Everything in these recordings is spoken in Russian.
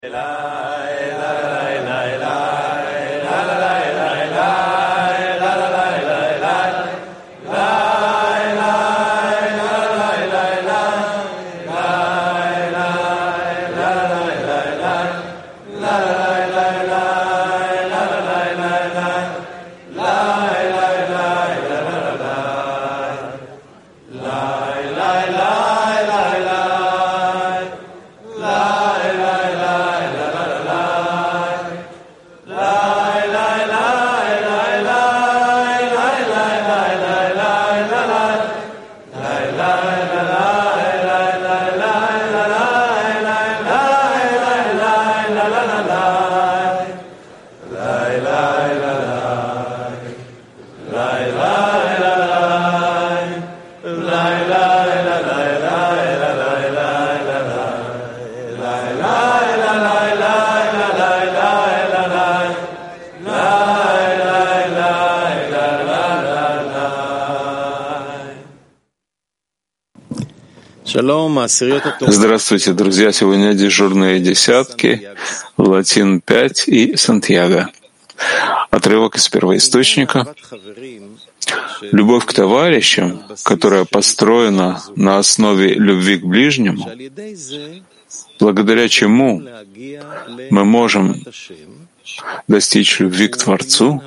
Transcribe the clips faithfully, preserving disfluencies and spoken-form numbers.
Здравствуйте, друзья! Сегодня дежурные десятки, Латин пять и Сантьяго. Отрывок из первоисточника. Любовь к товарищам, которая построена на основе любви к ближнему, благодаря чему мы можем достичь любви к Творцу,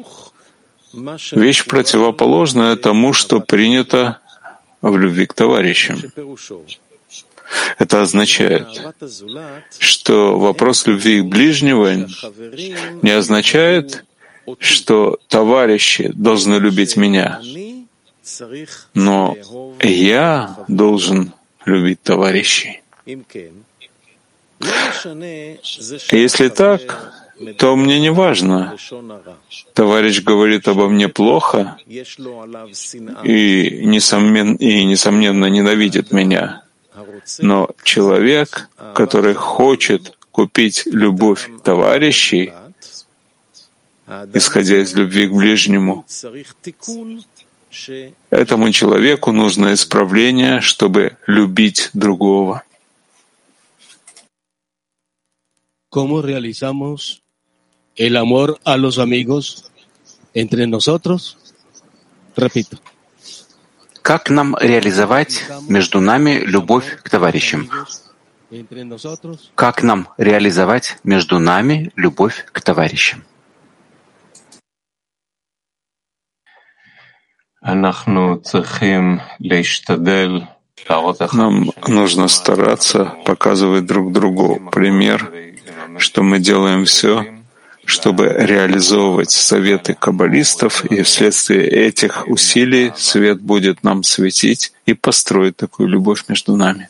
вещь противоположная тому, что принято в любви к товарищам. Это означает, что вопрос любви к ближнему не означает, что товарищи должны любить меня, но я должен любить товарищей. Если так, то мне не важно, товарищ говорит обо мне плохо и, несомненно, и, несомненно, ненавидит меня. Но человек, который хочет купить любовь товарищей, исходя из любви к ближнему, этому человеку нужно исправление, чтобы любить другого. ¿Cómo realizamos el amor a los amigos entre nosotros? Repito. Как нам реализовать между нами любовь к товарищам? Как нам реализовать между нами любовь к товарищам? Нам нужно стараться показывать друг другу пример, что мы делаем все, чтобы реализовывать советы каббалистов, и вследствие этих усилий свет будет нам светить и построить такую любовь между нами.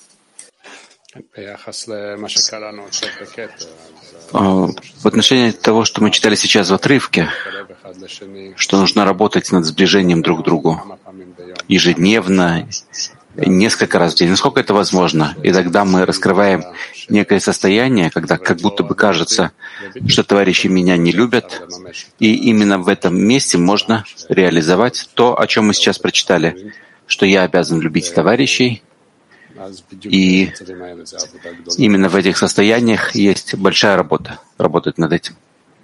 В отношении того, что мы читали сейчас в отрывке, что нужно работать над сближением друг к другу ежедневно, несколько раз в день, насколько это возможно. И тогда мы раскрываем некое состояние, когда как будто бы кажется, что товарищи меня не любят, и именно в этом месте можно реализовать то, о чем мы сейчас прочитали, что я обязан любить товарищей, и именно в этих состояниях есть большая работа, работать над этим.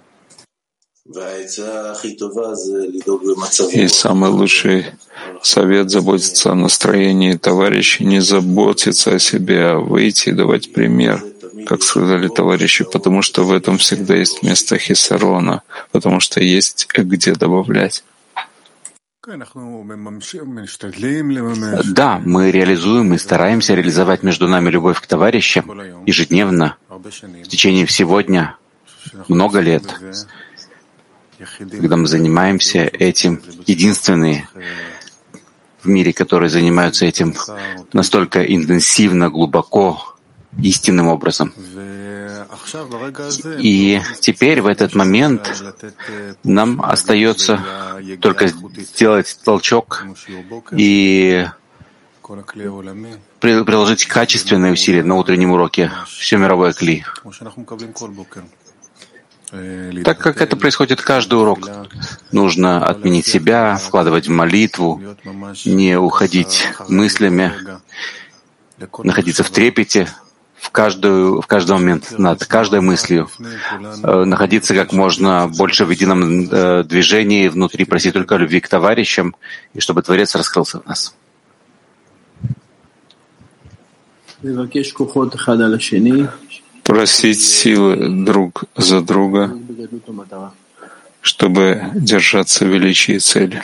И самый лучший совет — заботиться о настроении товарищей, не заботиться о себе, а выйти и давать пример, как сказали товарищи, потому что в этом всегда есть место хисарона, потому что есть где добавлять. Да, мы реализуем и стараемся реализовать между нами любовь к товарищам ежедневно, в течение всего дня, много лет, когда мы занимаемся этим, единственные в мире, которые занимаются этим настолько интенсивно, глубоко, истинным образом. И теперь, в этот момент, нам остается только сделать толчок и приложить качественные усилия на утреннем уроке все мировое кли. Так как это происходит каждый урок, нужно отменить себя, вкладывать в молитву, не уходить мыслями, находиться в трепете, в, каждую, в каждый момент, над каждой мыслью, э, находиться как можно больше в едином э, движении внутри, просить только любви к товарищам, и чтобы Творец раскрылся в нас. Просить силы друг за друга, чтобы держаться в величии цели.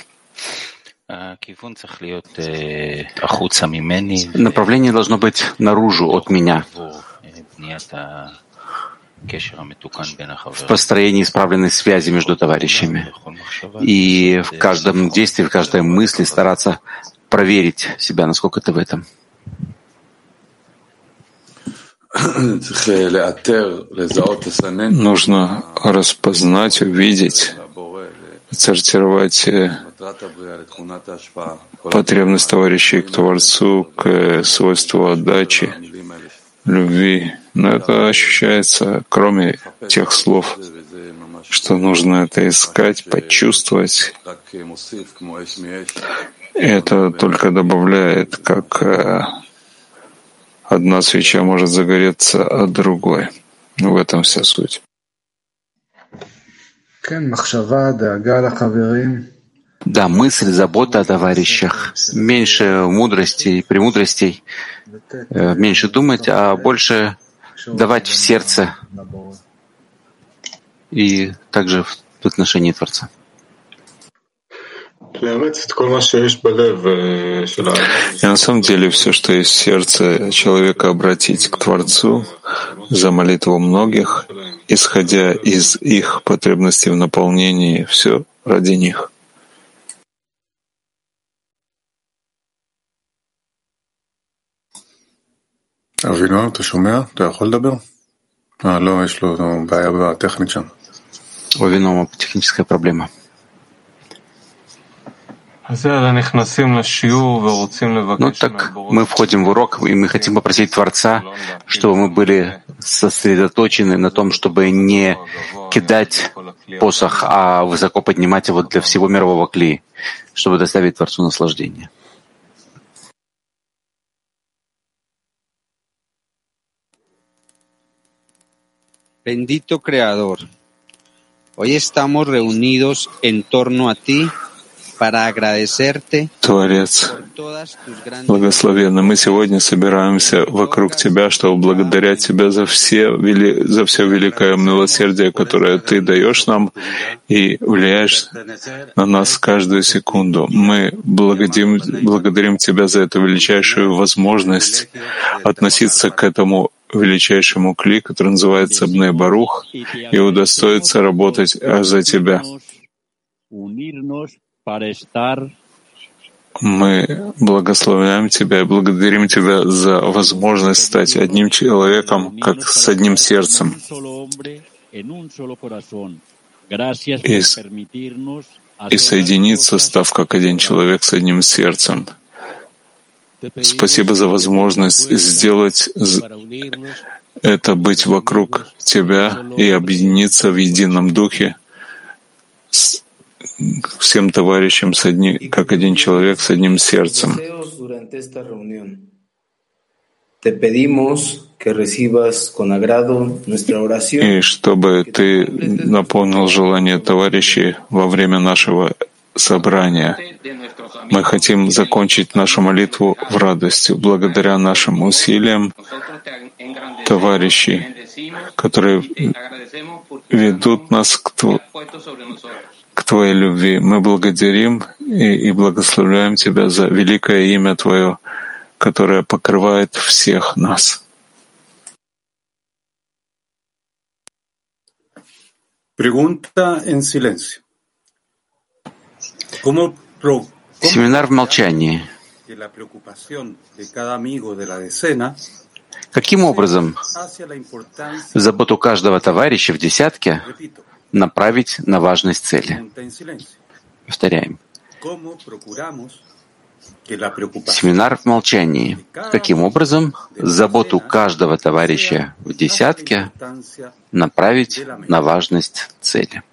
Направление должно быть наружу от меня, в построении исправленной связи между товарищами. И в каждом действии, в каждой мысли стараться проверить себя, насколько ты в этом. Нужно распознать, увидеть, отсортировать потребность товарищей к Творцу, к свойству отдачи, любви. Но это ощущается, кроме тех слов, что нужно это искать, почувствовать. Это только добавляет, как одна свеча может загореться от другой. В этом вся суть. Да, мысль, забота о товарищах, меньше мудростей, премудростей, меньше думать, а больше давать в сердце и также в отношении Творца. И на самом деле все, что есть в сердце человека, обратить к Творцу за молитву многих, исходя из их потребностей в наполнении, все ради них. אבינועם, אתה שומע? אתה יכול לדבר? אה, לא, יש לו בעיה בטכנית שם. У Авиноома техническая проблема. Ну так мы входим в урок, и мы хотим попросить Творца, чтобы мы были сосредоточены на том, чтобы не кидать посох, а высоко поднимать его для всего мирового клея, чтобы доставить Творцу наслаждение. Bendito Creador, hoy estamos reunidos en torno a ti para agradecerte. Творец, благословенный, мы сегодня собираемся вокруг Тебя, чтобы благодарить Тебя за все, за все великое милосердие, которое Ты даешь нам и влияешь на нас каждую секунду. Мы благодарим, благодарим Тебя за эту величайшую возможность относиться к этому величайшему кли, который называется Бней Барух, и удостоиться работать за Тебя. Мы благословляем Тебя и благодарим Тебя за возможность стать одним человеком, как с одним сердцем. И, и соединиться, став как один человек с одним сердцем. Спасибо за возможность сделать это, быть вокруг Тебя и объединиться в едином духе с всем товарищам, с одни, как один человек с одним сердцем. И чтобы Ты наполнил желание товарищей во время нашего собрания. Мы хотим закончить нашу молитву в радости, благодаря нашим усилиям товарищей, которые ведут нас к, тв... к Твоей любви. Мы благодарим и, и благословляем Тебя за великое имя Твое, которое покрывает всех нас. Pregunta en silencio. ¿Cómo pro Семинар в молчании. Каким образом заботу каждого товарища в десятке направить на важность цели? Повторяем. Семинар в молчании. Каким образом заботу каждого товарища в десятке направить на важность цели?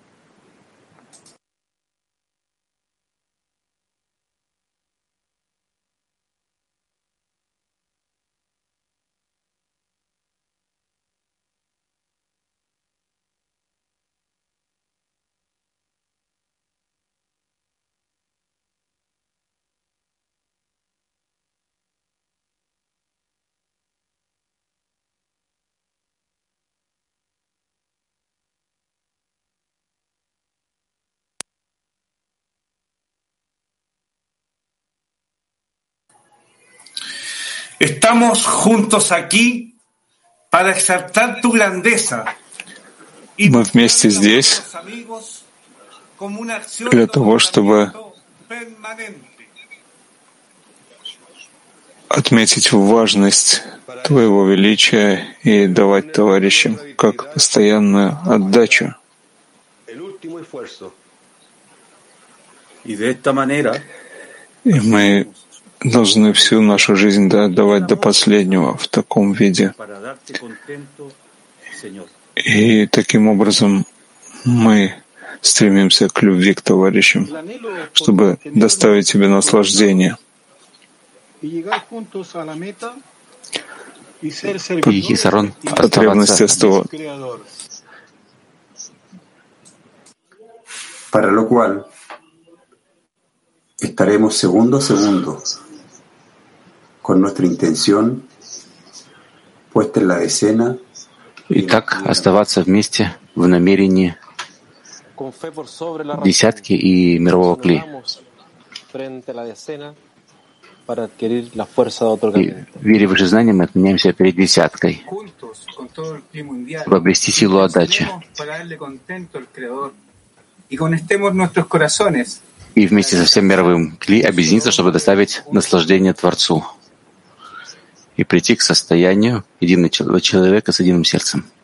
Estamos juntos aquí para exaltar tu grandeza. Мы вместе здесь для того, чтобы отметить важность Твоего величия и давать товарищам как постоянную отдачу. И мы должны всю нашу жизнь да, отдавать до последнего в таком виде. И таким образом мы стремимся к любви к товарищам, чтобы доставить тебе наслаждение. От ревности СТО. Para lo cual estaremos segundo a segundo con nuestra intención puesta en la decena. Итак, оставаться вместе в намерении десятки и мирового кли. И вере в знания мы отменяемся перед десяткой, чтобы обрести силу отдачи. И вместе со всем мировым кли объединиться, чтобы доставить наслаждение Творцу и прийти к состоянию единого человека с единым сердцем.